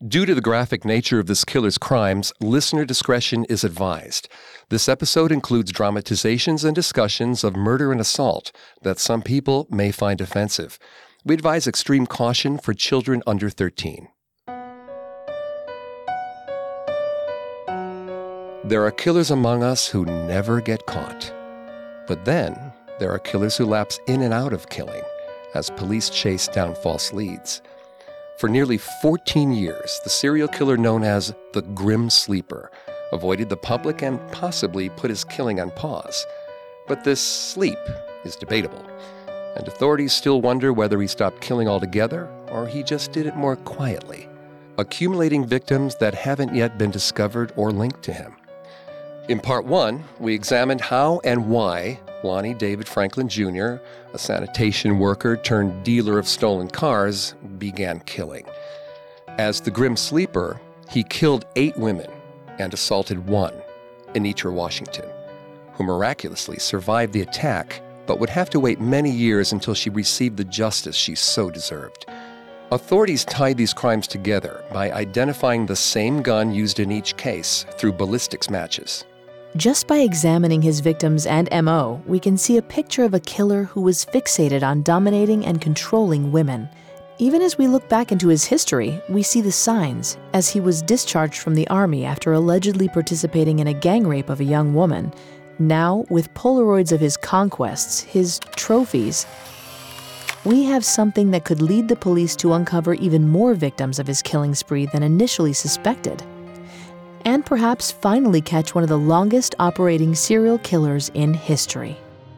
Due to the graphic nature of this killer's crimes, listener discretion is advised. This episode includes dramatizations and discussions of murder and assault that some people may find offensive. We advise extreme caution for children under 13. There are killers among us who never get caught. But then, there are killers who lapse in and out of killing as police chase down false leads. For nearly 14 years, the serial killer known as the Grim Sleeper avoided the public and possibly put his killing on pause. But this sleep is debatable, and authorities still wonder whether he stopped killing altogether or he just did it more quietly, accumulating victims that haven't yet been discovered or linked to him. In Part 1, we examined how and why Lonnie David Franklin Jr., a sanitation worker turned dealer of stolen cars, began killing. As the Grim Sleeper, he killed 8 women and assaulted 1, Anitra Washington, who miraculously survived the attack but would have to wait many years until she received the justice she so deserved. Authorities tied these crimes together by identifying the same gun used in each case through ballistics matches. Just by examining his victims and MO, we can see a picture of a killer who was fixated on dominating and controlling women. Even as we look back into his history, we see the signs, as he was discharged from the army after allegedly participating in a gang rape of a young woman. Now, with Polaroids of his conquests, his trophies, we have something that could lead the police to uncover even more victims of his killing spree than initially suspected. And perhaps finally catch one of the longest operating serial killers in history.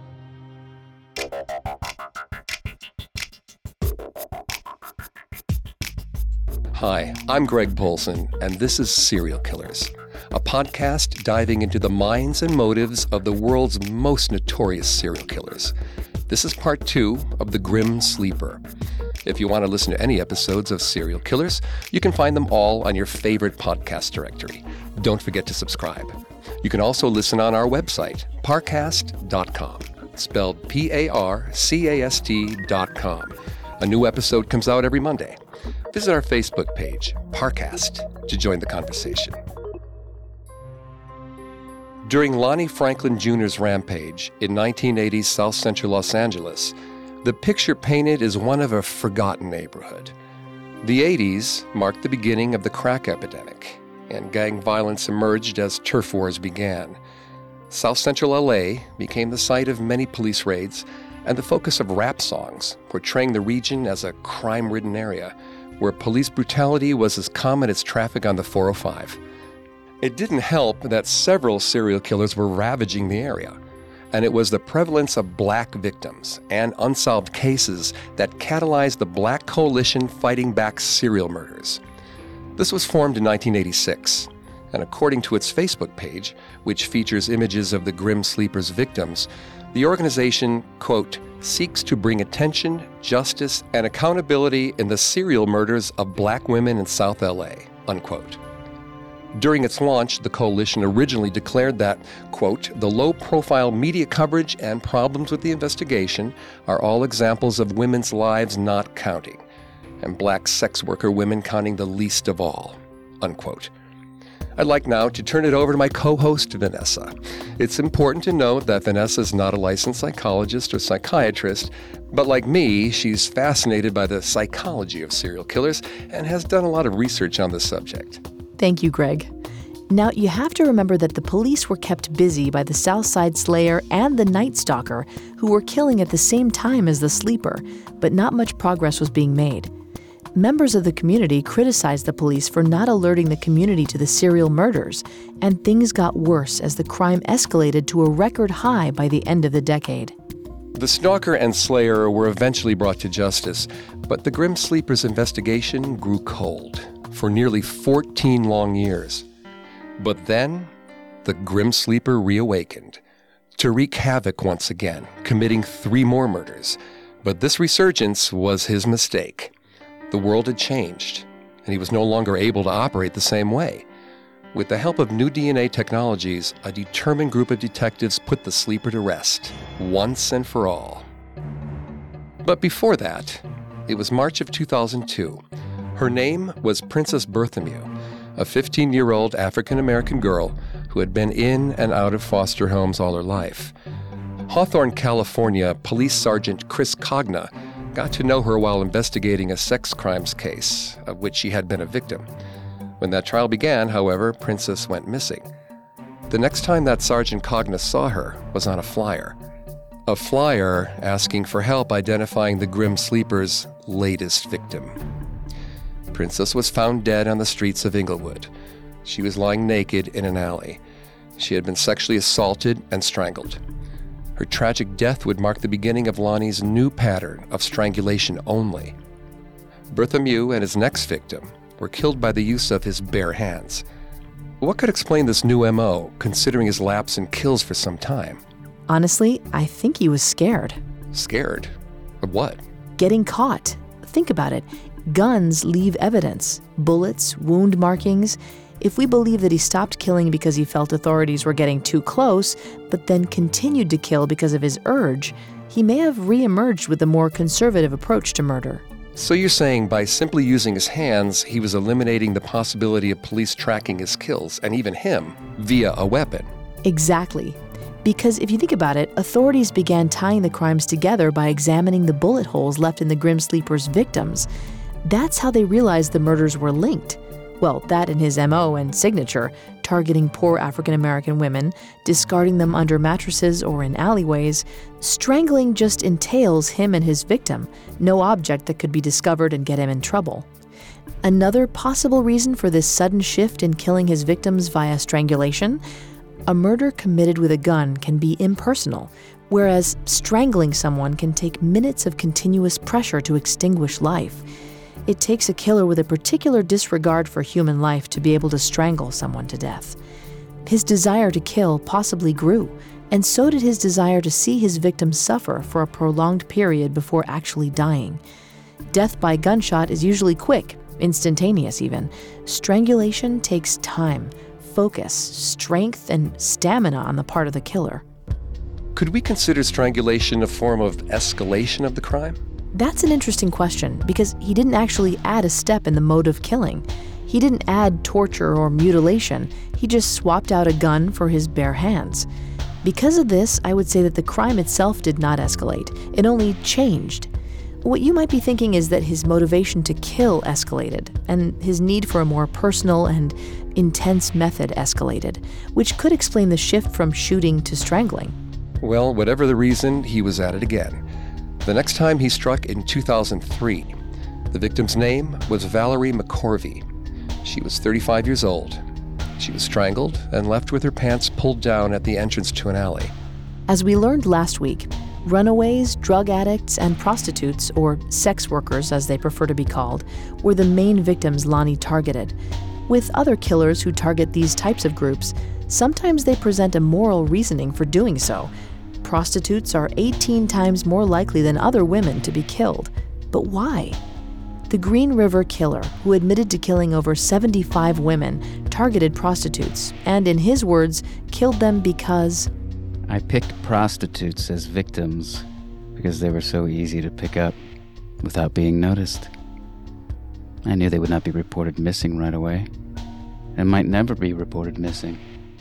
Hi, I'm Greg Polson, and this is Serial Killers, a podcast diving into the minds and motives of the world's most notorious serial killers. This is Part 2 of The Grim Sleeper. If you want to listen to any episodes of Serial Killers, you can find them all on your favorite podcast directory. Don't forget to subscribe. You can also listen on our website, parcast.com, spelled Parcast.com. A new episode comes out every Monday. Visit our Facebook page, Parcast, to join the conversation. During Lonnie Franklin Jr.'s rampage in 1980's South Central Los Angeles, the picture painted is one of a forgotten neighborhood. The 80s marked the beginning of the crack epidemic, and gang violence emerged as turf wars began. South Central LA became the site of many police raids and the focus of rap songs, portraying the region as a crime-ridden area where police brutality was as common as traffic on the 405. It didn't help that several serial killers were ravaging the area, and it was the prevalence of black victims and unsolved cases that catalyzed the Black Coalition fighting back serial murders. This was formed in 1986, and according to its Facebook page, which features images of the Grim Sleeper's victims, the organization, quote, seeks to bring attention, justice, and accountability in the serial murders of black women in South LA, unquote. During its launch, the coalition originally declared that, quote, the low-profile media coverage and problems with the investigation are all examples of women's lives not counting, and black sex worker women counting the least of all, unquote. I'd like now to turn it over to my co-host, Vanessa. It's important to note that Vanessa is not a licensed psychologist or psychiatrist, but like me, she's fascinated by the psychology of serial killers and has done a lot of research on this subject. Thank you, Greg. Now, you have to remember that the police were kept busy by the Southside Slayer and the Night Stalker, who were killing at the same time as the Sleeper, but not much progress was being made. Members of the community criticized the police for not alerting the community to the serial murders, and things got worse as the crime escalated to a record high by the end of the decade. The Stalker and Slayer were eventually brought to justice, but the Grim Sleeper's investigation grew cold for nearly 14 long years. But then, the Grim Sleeper reawakened to wreak havoc once again, committing 3 more murders. But this resurgence was his mistake. The world had changed, and he was no longer able to operate the same way. With the help of new DNA technologies, a determined group of detectives put the Sleeper to rest, once and for all. But before that, it was March of 2002, Her name was Princess Berthomieu, a 15-year-old African-American girl who had been in and out of foster homes all her life. Hawthorne, California, Police Sergeant Chris Cogna got to know her while investigating a sex crimes case of which she had been a victim. When that trial began, however, Princess went missing. The next time that Sergeant Cogna saw her was on a flyer asking for help identifying the Grim Sleeper's latest victim. Princess was found dead on the streets of Inglewood. She was lying naked in an alley. She had been sexually assaulted and strangled. Her tragic death would mark the beginning of Lonnie's new pattern of strangulation only. Berthomieu and his next victim were killed by the use of his bare hands. What could explain this new MO, considering his lapse in kills for some time? Honestly, I think he was scared. Scared? Of what? Getting caught. Think about it. Guns leave evidence. Bullets, wound markings. If we believe that he stopped killing because he felt authorities were getting too close, but then continued to kill because of his urge, he may have re-emerged with a more conservative approach to murder. So you're saying by simply using his hands, he was eliminating the possibility of police tracking his kills, and even him, via a weapon? Exactly. Because if you think about it, authorities began tying the crimes together by examining the bullet holes left in the Grim Sleeper's victims. That's how they realized the murders were linked. Well, that and his MO and signature, targeting poor African-American women, discarding them under mattresses or in alleyways. Strangling just entails him and his victim, no object that could be discovered and get him in trouble. Another possible reason for this sudden shift in killing his victims via strangulation: a murder committed with a gun can be impersonal, whereas strangling someone can take minutes of continuous pressure to extinguish life. It takes a killer with a particular disregard for human life to be able to strangle someone to death. His desire to kill possibly grew, and so did his desire to see his victims suffer for a prolonged period before actually dying. Death by gunshot is usually quick, instantaneous even. Strangulation takes time, focus, strength, and stamina on the part of the killer. Could we consider strangulation a form of escalation of the crime? That's an interesting question, because he didn't actually add a step in the mode of killing. He didn't add torture or mutilation. He just swapped out a gun for his bare hands. Because of this, I would say that the crime itself did not escalate. It only changed. What you might be thinking is that his motivation to kill escalated, and his need for a more personal and intense method escalated, which could explain the shift from shooting to strangling. Well, whatever the reason, he was at it again. The next time he struck in 2003. The victim's name was Valerie McCorvey. She was 35 years old. She was strangled and left with her pants pulled down at the entrance to an alley. As we learned last week, runaways, drug addicts, and prostitutes, or sex workers as they prefer to be called, were the main victims Lonnie targeted. With other killers who target these types of groups, sometimes they present a moral reasoning for doing so. Prostitutes are 18 times more likely than other women to be killed. But why? The Green River Killer, who admitted to killing over 75 women, targeted prostitutes, and in his words, killed them because... I picked prostitutes as victims because they were so easy to pick up without being noticed. I knew they would not be reported missing right away, and might never be reported missing.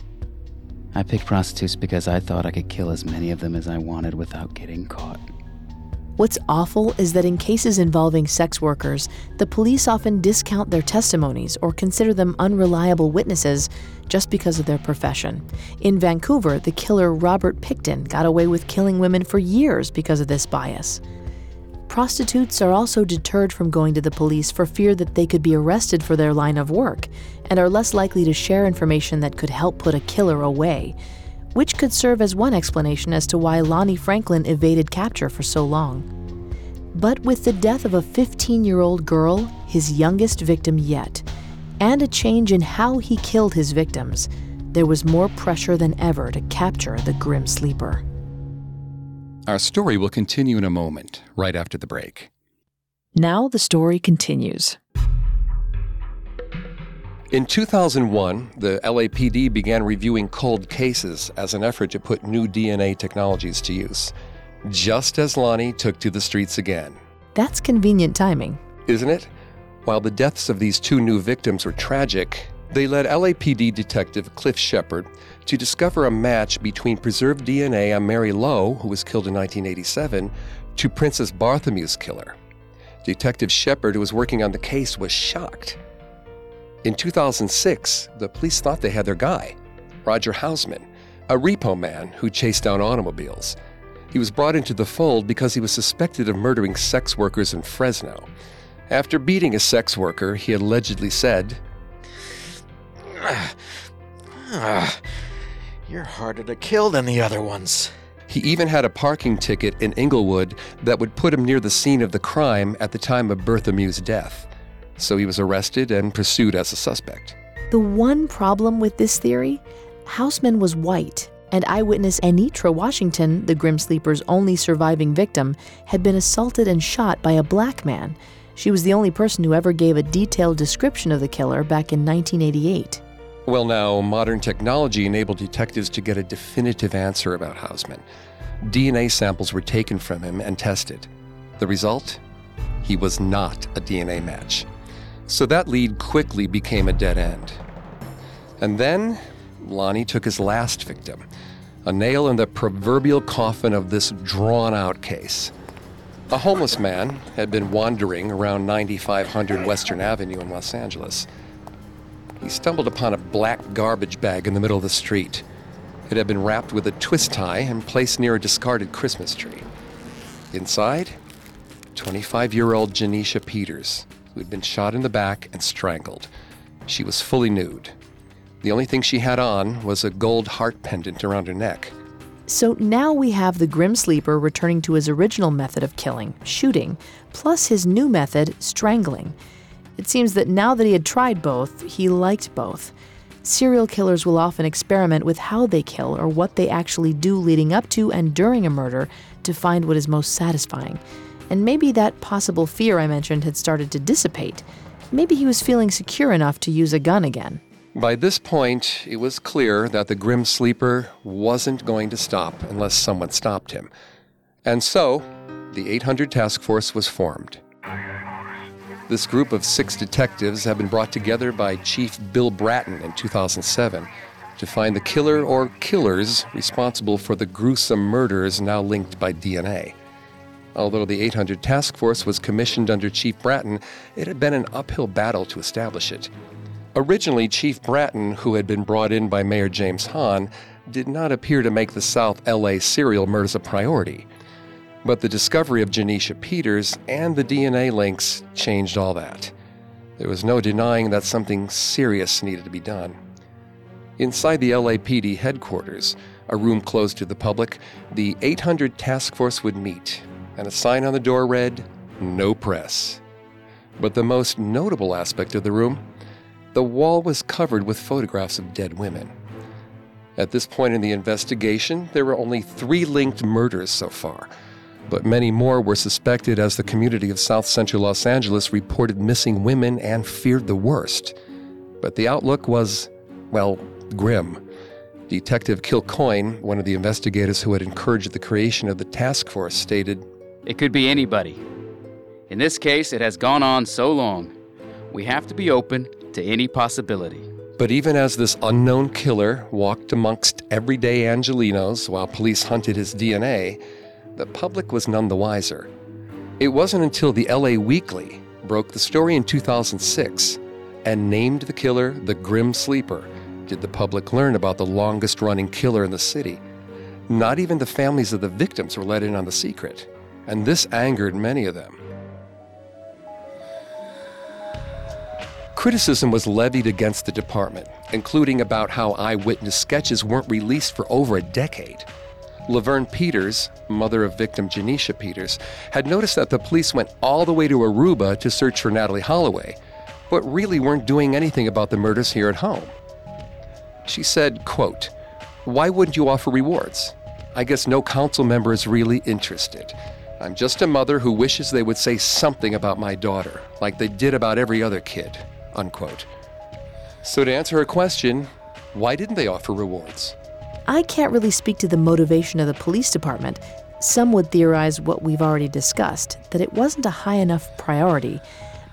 I picked prostitutes because I thought I could kill as many of them as I wanted without getting caught. What's awful is that in cases involving sex workers, the police often discount their testimonies or consider them unreliable witnesses just because of their profession. In Vancouver, the killer Robert Pickton got away with killing women for years because of this bias. Prostitutes are also deterred from going to the police for fear that they could be arrested for their line of work, and are less likely to share information that could help put a killer away, which could serve as one explanation as to why Lonnie Franklin evaded capture for so long. But with the death of a 15-year-old girl, his youngest victim yet, and a change in how he killed his victims, there was more pressure than ever to capture the Grim Sleeper. Our story will continue in a moment, right after the break. Now the story continues. In 2001, the LAPD began reviewing cold cases as an effort to put new DNA technologies to use, just as Lonnie took to the streets again. That's convenient timing. Isn't it? While the deaths of these two new victims were tragic, they led LAPD detective Cliff Shepard to discover a match between preserved DNA on Mary Lowe, who was killed in 1987, to Princess Bartholomew's killer. Detective Shepard, who was working on the case, was shocked. In 2006, the police thought they had their guy, Roger Hausman, a repo man who chased down automobiles. He was brought into the fold because he was suspected of murdering sex workers in Fresno. After beating a sex worker, he allegedly said, "You're harder to kill than the other ones." He even had a parking ticket in Inglewood that would put him near the scene of the crime at the time of Bartholomew's death. So he was arrested and pursued as a suspect. The one problem with this theory, Hausman was white, and eyewitness Anitra Washington, the Grim Sleeper's only surviving victim, had been assaulted and shot by a black man. She was the only person who ever gave a detailed description of the killer back in 1988. Well, now, modern technology enabled detectives to get a definitive answer about Hausman. DNA samples were taken from him and tested. The result? He was not a DNA match. So that lead quickly became a dead end. And then, Lonnie took his last victim, a nail in the proverbial coffin of this drawn-out case. A homeless man had been wandering around 9500 Western Avenue in Los Angeles. He stumbled upon a black garbage bag in the middle of the street. It had been wrapped with a twist tie and placed near a discarded Christmas tree. Inside, 25-year-old Janisha Peters, who had been shot in the back and strangled. She was fully nude. The only thing she had on was a gold heart pendant around her neck. So now we have the Grim Sleeper returning to his original method of killing, shooting, plus his new method, strangling. It seems that now that he had tried both, he liked both. Serial killers will often experiment with how they kill or what they actually do leading up to and during a murder to find what is most satisfying. And maybe that possible fear I mentioned had started to dissipate. Maybe he was feeling secure enough to use a gun again. By this point, it was clear that the Grim Sleeper wasn't going to stop unless someone stopped him. And so, the 800 Task Force was formed. This group of 6 detectives had been brought together by Chief Bill Bratton in 2007 to find the killer or killers responsible for the gruesome murders now linked by DNA. Although the 800 Task Force was commissioned under Chief Bratton, it had been an uphill battle to establish it. Originally, Chief Bratton, who had been brought in by Mayor James Hahn, did not appear to make the South LA serial murders a priority. But the discovery of Janisha Peters and the DNA links changed all that. There was no denying that something serious needed to be done. Inside the LAPD headquarters, a room closed to the public, the 800 Task Force would meet, and a sign on the door read, "No press." But the most notable aspect of the room, the wall was covered with photographs of dead women. At this point in the investigation, there were only 3 linked murders so far, but many more were suspected as the community of South Central Los Angeles reported missing women and feared the worst. But the outlook was, well, grim. Detective Kilcoyne, one of the investigators who had encouraged the creation of the task force, stated, "It could be anybody. In this case, it has gone on so long. We have to be open to any possibility." But even as this unknown killer walked amongst everyday Angelinos while police hunted his DNA, the public was none the wiser. It wasn't until the LA Weekly broke the story in 2006 and named the killer the Grim Sleeper did the public learn about the longest-running killer in the city. Not even the families of the victims were let in on the secret, and this angered many of them. Criticism was levied against the department, including about how eyewitness sketches weren't released for over a decade. Laverne Peters, mother of victim Janisha Peters, had noticed that the police went all the way to Aruba to search for Natalee Holloway, but really weren't doing anything about the murders here at home. She said, quote, "Why wouldn't you offer rewards? I guess no council member is really interested. I'm just a mother who wishes they would say something about my daughter, like they did about every other kid," unquote. So to answer her question, why didn't they offer rewards? I can't really speak to the motivation of the police department. Some would theorize what we've already discussed, that it wasn't a high enough priority.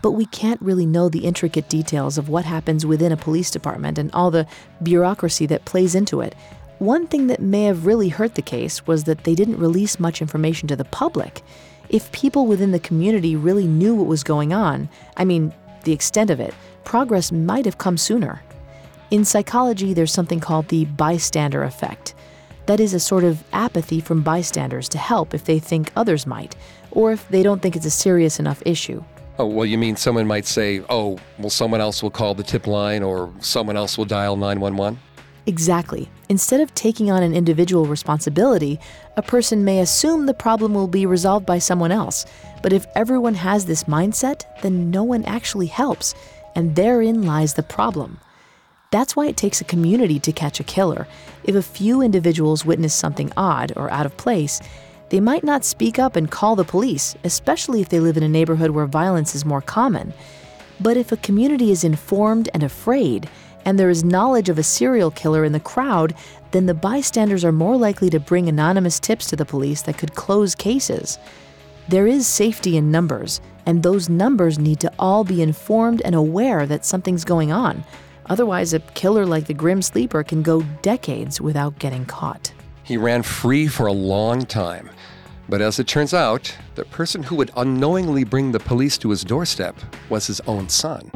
but we can't really know the intricate details of what happens within a police department and all the bureaucracy that plays into it. One thing that may have really hurt the case was that they didn't release much information to the public. If people within the community really knew what was going on, the extent of it, progress might have come sooner. In psychology, there's something called the bystander effect. That is a sort of apathy from bystanders to help if they think others might, or if they don't think it's a serious enough issue. Oh, well, you mean someone might say, someone else will call the tip line or someone else will dial 911? Exactly. Instead of taking on an individual responsibility, a person may assume the problem will be resolved by someone else. But if everyone has this mindset, then no one actually helps, and therein lies the problem. That's why it takes a community to catch a killer. If a few individuals witness something odd or out of place, they might not speak up and call the police, especially if they live in a neighborhood where violence is more common. But if a community is informed and afraid, and there is knowledge of a serial killer in the crowd, then the bystanders are more likely to bring anonymous tips to the police that could close cases. There is safety in numbers, and those numbers need to all be informed and aware that something's going on. Otherwise, a killer like the Grim Sleeper can go decades without getting caught. He ran free for a long time. But as it turns out, the person who would unknowingly bring the police to his doorstep was his own son.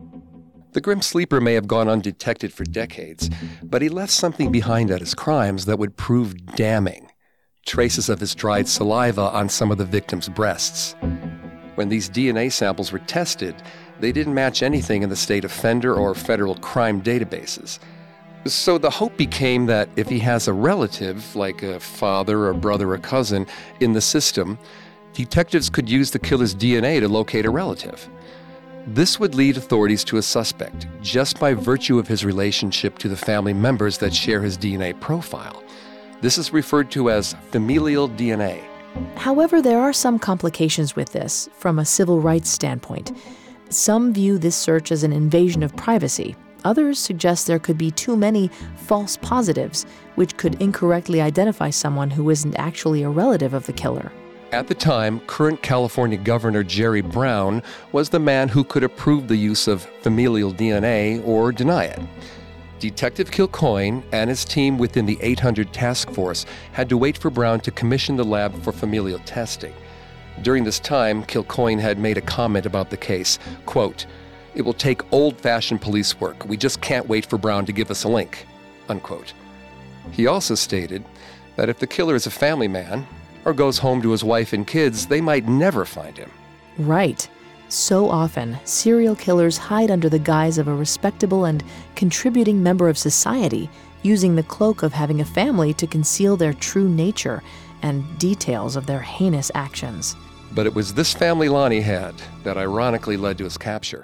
The Grim Sleeper may have gone undetected for decades, but he left something behind at his crimes that would prove damning. Traces of his dried saliva on some of the victims' breasts. When these DNA samples were tested, they didn't match anything in the state offender or federal crime databases. So the hope became that if he has a relative, like a father or brother or cousin, in the system, detectives could use the killer's DNA to locate a relative. This would lead authorities to a suspect just by virtue of his relationship to the family members that share his DNA profile. This is referred to as familial DNA. However, there are some complications with this from a civil rights standpoint. Some view this search as an invasion of privacy. Others suggest there could be too many false positives, which could incorrectly identify someone who isn't actually a relative of the killer. At the time, current California Governor Jerry Brown was the man who could approve the use of familial DNA or deny it. Detective Kilcoyne and his team within the 800 task force had to wait for Brown to commission the lab for familial testing. During this time, Kilcoyne had made a comment about the case, quote, "It will take old-fashioned police work. We just can't wait for Brown to give us a link," unquote. He also stated that if the killer is a family man or goes home to his wife and kids, they might never find him. Right. So often, serial killers hide under the guise of a respectable and contributing member of society, using the cloak of having a family to conceal their true nature and details of their heinous actions. But it was this family Lonnie had that ironically led to his capture.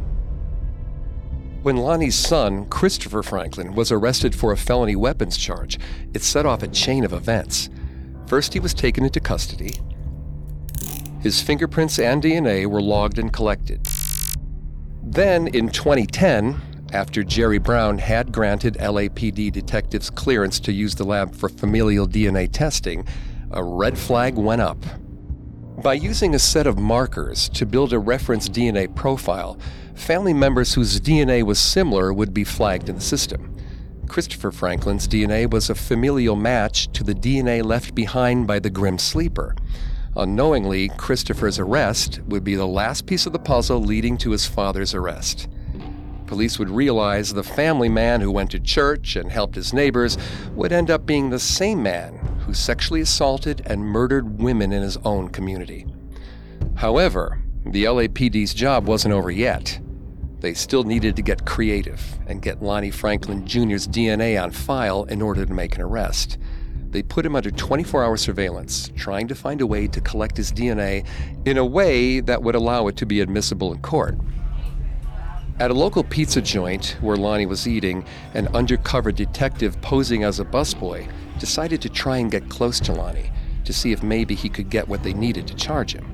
When Lonnie's son, Christopher Franklin, was arrested for a felony weapons charge, it set off a chain of events. First, he was taken into custody. His fingerprints and DNA were logged and collected. Then, in 2010, after Jerry Brown had granted LAPD detectives clearance to use the lab for familial DNA testing, a red flag went up. By using a set of markers to build a reference DNA profile, family members whose DNA was similar would be flagged in the system. Christopher Franklin's DNA was a familial match to the DNA left behind by the Grim Sleeper. Unknowingly, Christopher's arrest would be the last piece of the puzzle leading to his father's arrest. Police would realize the family man who went to church and helped his neighbors would end up being the same man who sexually assaulted and murdered women in his own community. However, the LAPD's job wasn't over yet. They still needed to get creative and get Lonnie Franklin Jr.'s DNA on file in order to make an arrest. They put him under 24-hour surveillance, trying to find a way to collect his DNA in a way that would allow it to be admissible in court. At a local pizza joint where Lonnie was eating, an undercover detective posing as a busboy decided to try and get close to Lonnie to see if maybe he could get what they needed to charge him.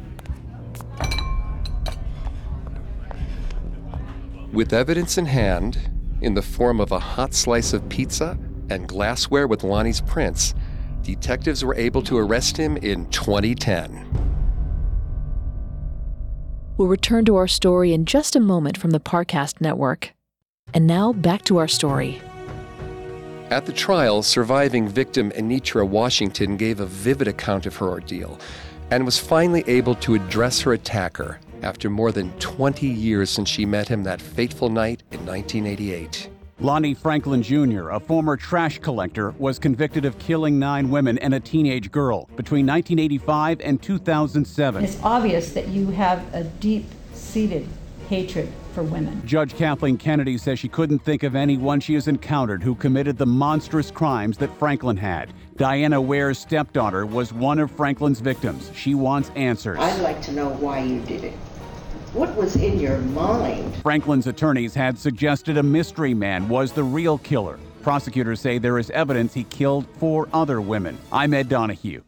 With evidence in hand, in the form of a hot slice of pizza and glassware with Lonnie's prints, detectives were able to arrest him in 2010. We'll return to our story in just a moment from the Parcast Network. And now, back to our story. At the trial, surviving victim Anitra Washington gave a vivid account of her ordeal and was finally able to address her attacker after more than 20 years since she met him that fateful night in 1988. Lonnie Franklin Jr., a former trash collector, was convicted of killing 9 women and a teenage girl between 1985 and 2007. It's obvious that you have a deep-seated hatred for women. Judge Kathleen Kennedy says she couldn't think of anyone she has encountered who committed the monstrous crimes that Franklin had. Diana Ware's stepdaughter was one of Franklin's victims. She wants answers. I'd like to know why you did it. What was in your mind? Franklin's attorneys had suggested a mystery man was the real killer. Prosecutors say there is evidence he killed 4 other women. I'm Ed Donahue.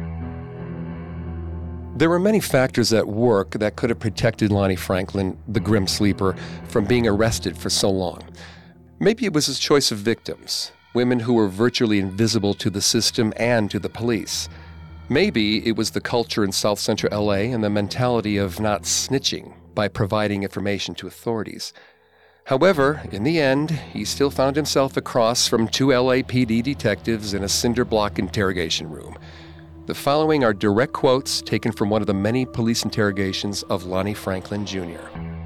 There were many factors at work that could have protected Lonnie Franklin, the grim sleeper, from being arrested for so long. Maybe it was his choice of victims, women who were virtually invisible to the system and to the police. Maybe it was the culture in South Central LA and the mentality of not snitching by providing information to authorities. However, in the end, he still found himself across from 2 LAPD detectives in a cinder block interrogation room. The following are direct quotes taken from one of the many police interrogations of Lonnie Franklin Jr.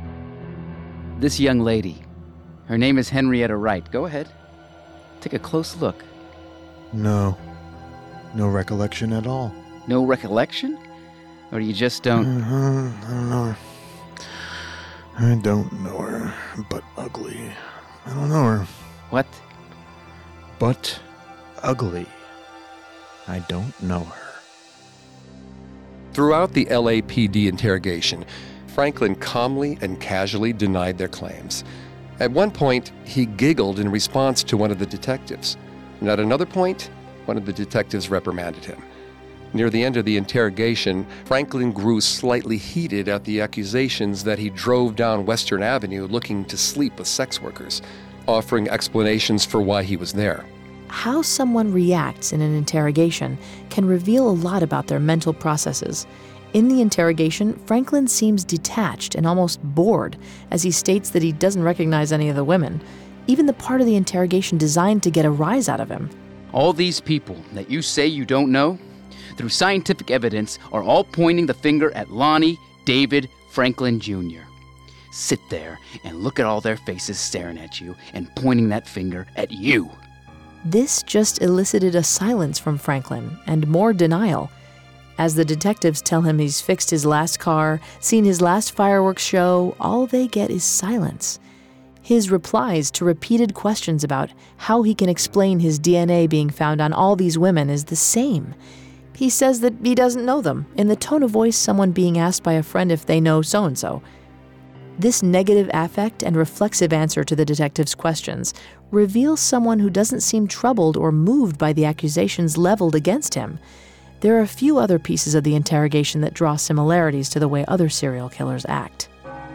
This young lady, her name is Henrietta Wright. Go ahead. Take a close look. No recollection at all. No recollection? Or you just don't... I don't know her. I don't know her, but ugly. I don't know her. What? But ugly. I don't know her. Throughout the LAPD interrogation, Franklin calmly and casually denied their claims. At one point, he giggled in response to one of the detectives. And at another point, one of the detectives reprimanded him. Near the end of the interrogation, Franklin grew slightly heated at the accusations that he drove down Western Avenue looking to sleep with sex workers, offering explanations for why he was there. How someone reacts in an interrogation can reveal a lot about their mental processes. In the interrogation, Franklin seems detached and almost bored as he states that he doesn't recognize any of the women, even the part of the interrogation designed to get a rise out of him. All these people that you say you don't know, through scientific evidence, are all pointing the finger at Lonnie David Franklin Jr. Sit there and look at all their faces staring at you and pointing that finger at you. This just elicited a silence from Franklin and more denial. As the detectives tell him he's fixed his last car, seen his last fireworks show, all they get is silence. His replies to repeated questions about how he can explain his DNA being found on all these women is the same. He says that he doesn't know them, in the tone of voice someone being asked by a friend if they know so-and-so. This negative affect and reflexive answer to the detective's questions reveals someone who doesn't seem troubled or moved by the accusations leveled against him. There are a few other pieces of the interrogation that draw similarities to the way other serial killers act.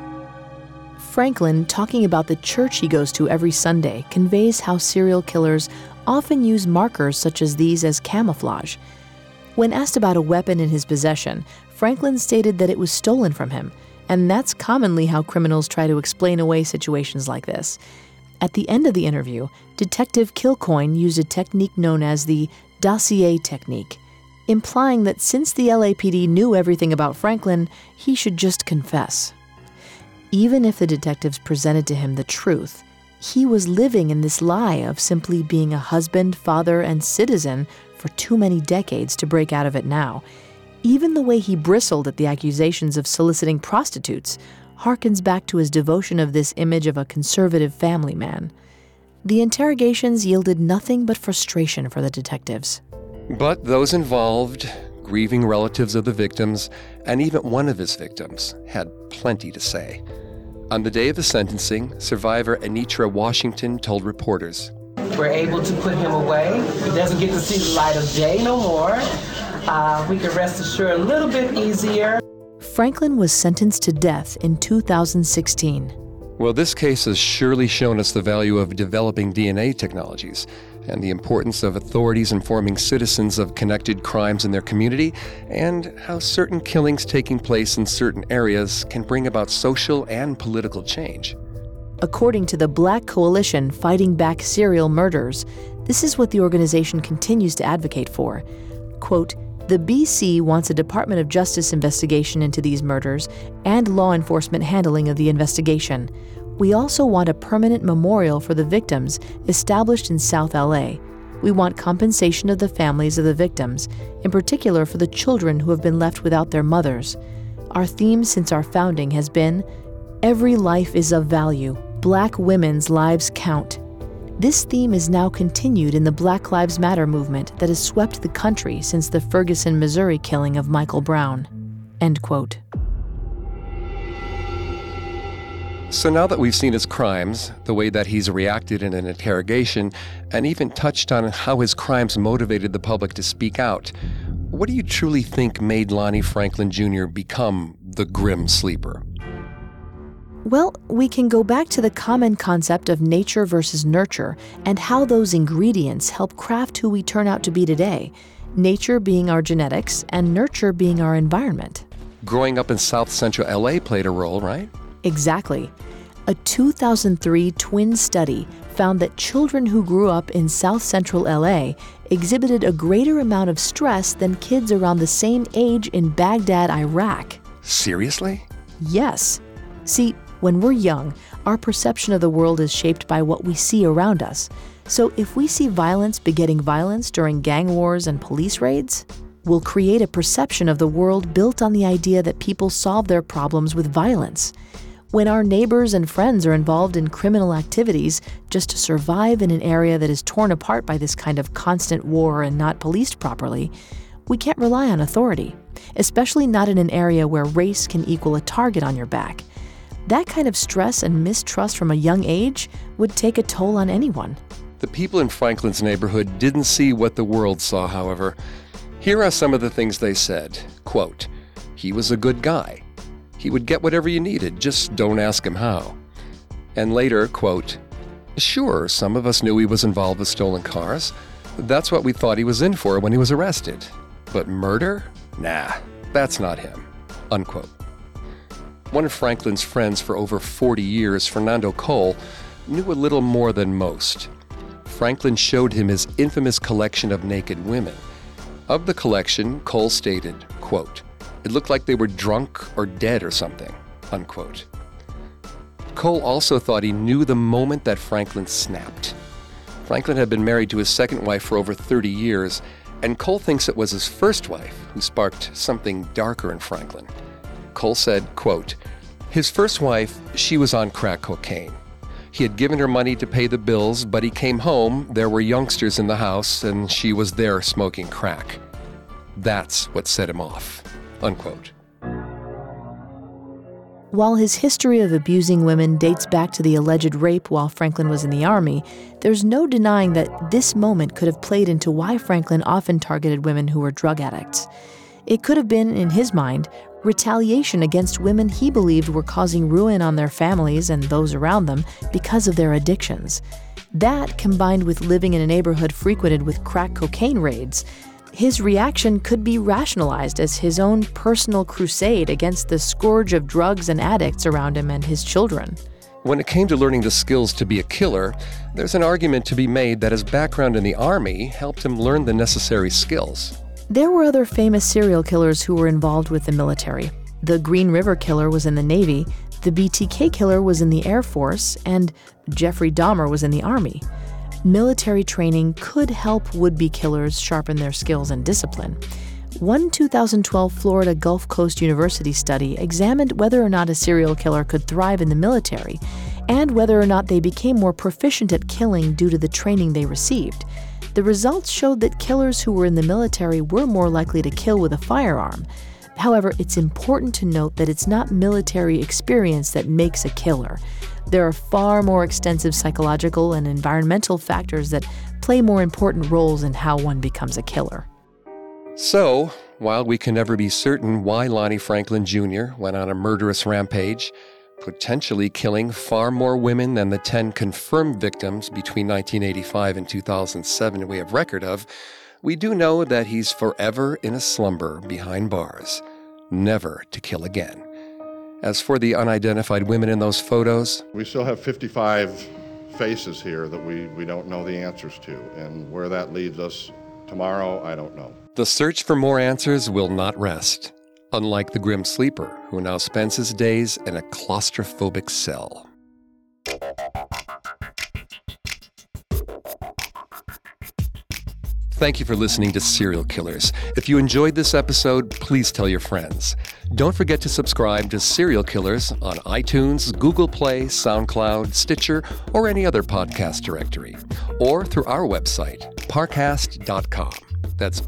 Franklin, talking about the church he goes to every Sunday, conveys how serial killers often use markers such as these as camouflage. When asked about a weapon in his possession, Franklin stated that it was stolen from him, and that's commonly how criminals try to explain away situations like this. At the end of the interview, Detective Kilcoyne used a technique known as the dossier technique, implying that since the LAPD knew everything about Franklin, he should just confess. Even if the detectives presented to him the truth, he was living in this lie of simply being a husband, father, and citizen for too many decades to break out of it now. Even the way he bristled at the accusations of soliciting prostitutes harkens back to his devotion of this image of a conservative family man. The interrogations yielded nothing but frustration for the detectives. But those involved, grieving relatives of the victims, and even one of his victims, had plenty to say. On the day of the sentencing, survivor Anitra Washington told reporters, "We're able to put him away. He doesn't get to see the light of day no more. We can rest assured a little bit easier." Franklin was sentenced to death in 2016. Well, this case has surely shown us the value of developing DNA technologies and the importance of authorities informing citizens of connected crimes in their community, and how certain killings taking place in certain areas can bring about social and political change. According to the Black Coalition Fighting Back Serial Murders, this is what the organization continues to advocate for. Quote, "The BC wants a Department of Justice investigation into these murders and law enforcement handling of the investigation. We also want a permanent memorial for the victims established in South LA. We want compensation of the families of the victims, in particular for the children who have been left without their mothers. Our theme since our founding has been, 'Every life is of value. Black women's lives count.' This theme is now continued in the Black Lives Matter movement that has swept the country since the Ferguson, Missouri killing of Michael Brown." End quote. So now that we've seen his crimes, the way that he's reacted in an interrogation, and even touched on how his crimes motivated the public to speak out, what do you truly think made Lonnie Franklin Jr. become the Grim Sleeper? Well, we can go back to the common concept of nature versus nurture and how those ingredients help craft who we turn out to be today, nature being our genetics and nurture being our environment. Growing up in South Central LA played a role, right? Exactly. A 2003 twin study found that children who grew up in South Central LA exhibited a greater amount of stress than kids around the same age in Baghdad, Iraq. Seriously? Yes. See, when we're young, our perception of the world is shaped by what we see around us. So if we see violence begetting violence during gang wars and police raids, we'll create a perception of the world built on the idea that people solve their problems with violence. When our neighbors and friends are involved in criminal activities just to survive in an area that is torn apart by this kind of constant war and not policed properly, we can't rely on authority, especially not in an area where race can equal a target on your back. That kind of stress and mistrust from a young age would take a toll on anyone. The people in Franklin's neighborhood didn't see what the world saw, however. Here are some of the things they said. Quote, "He was a good guy. He would get whatever you needed, just don't ask him how." And later, quote, "Sure, some of us knew he was involved with stolen cars. That's what we thought he was in for when he was arrested. But murder? Nah, that's not him." Unquote. One of Franklin's friends for over 40 years, Fernando Cole, knew a little more than most. Franklin showed him his infamous collection of naked women. Of the collection, Cole stated, quote, "It looked like they were drunk or dead or something," unquote. Cole also thought he knew the moment that Franklin snapped. Franklin had been married to his second wife for over 30 years, and Cole thinks it was his first wife who sparked something darker in Franklin. Cole said, quote, "His first wife, she was on crack cocaine. He had given her money to pay the bills, but he came home, there were youngsters in the house, and she was there smoking crack. That's what set him off," unquote. While his history of abusing women dates back to the alleged rape while Franklin was in the Army, there's no denying that this moment could have played into why Franklin often targeted women who were drug addicts. It could have been, in his mind, retaliation against women he believed were causing ruin on their families and those around them because of their addictions. That, combined with living in a neighborhood frequented with crack cocaine raids, his reaction could be rationalized as his own personal crusade against the scourge of drugs and addicts around him and his children. When it came to learning the skills to be a killer, there's an argument to be made that his background in the Army helped him learn the necessary skills. There were other famous serial killers who were involved with the military. The Green River Killer was in the Navy, the BTK Killer was in the Air Force, and Jeffrey Dahmer was in the Army. Military training could help would-be killers sharpen their skills and discipline. One 2012 Florida Gulf Coast University study examined whether or not a serial killer could thrive in the military, and whether or not they became more proficient at killing due to the training they received. The results showed that killers who were in the military were more likely to kill with a firearm. However, it's important to note that it's not military experience that makes a killer. There are far more extensive psychological and environmental factors that play more important roles in how one becomes a killer. So, while we can never be certain why Lonnie Franklin Jr. went on a murderous rampage, potentially killing far more women than the 10 confirmed victims between 1985 and 2007 we have record of, we do know that he's forever in a slumber behind bars, never to kill again. As for the unidentified women in those photos, we still have 55 faces here that we don't know the answers to, and where that leads us tomorrow, I don't know. The search for more answers will not rest, unlike the grim sleeper who now spends his days in a claustrophobic cell. Thank you for listening to Serial Killers. If you enjoyed this episode, please tell your friends. Don't forget to subscribe to Serial Killers on iTunes, Google Play, SoundCloud, Stitcher, or any other podcast directory, or through our website, parcast.com. That's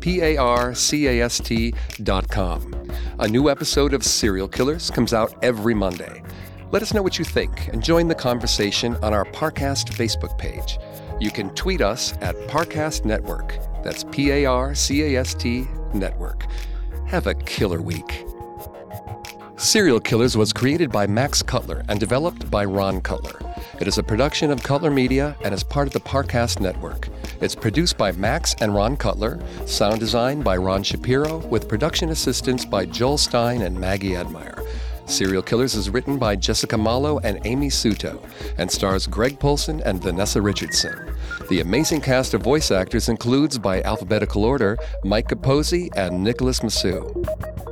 PARCAST.com. A new episode of Serial Killers comes out every Monday. Let us know what you think and join the conversation on our Parcast Facebook page. You can tweet us at Parcast Network. That's PARCAST Network. Have a killer week. Serial Killers was created by Max Cutler and developed by Ron Cutler. It is a production of Cutler Media and is part of the Parcast Network. It's produced by Max and Ron Cutler, sound design by Ron Shapiro, with production assistance by Joel Stein and Maggie Edmeyer. Serial Killers is written by Jessica Malo and Amy Suto and stars Greg Polson and Vanessa Richardson. The amazing cast of voice actors includes, by alphabetical order, Mike Capozzi and Nicholas Massou.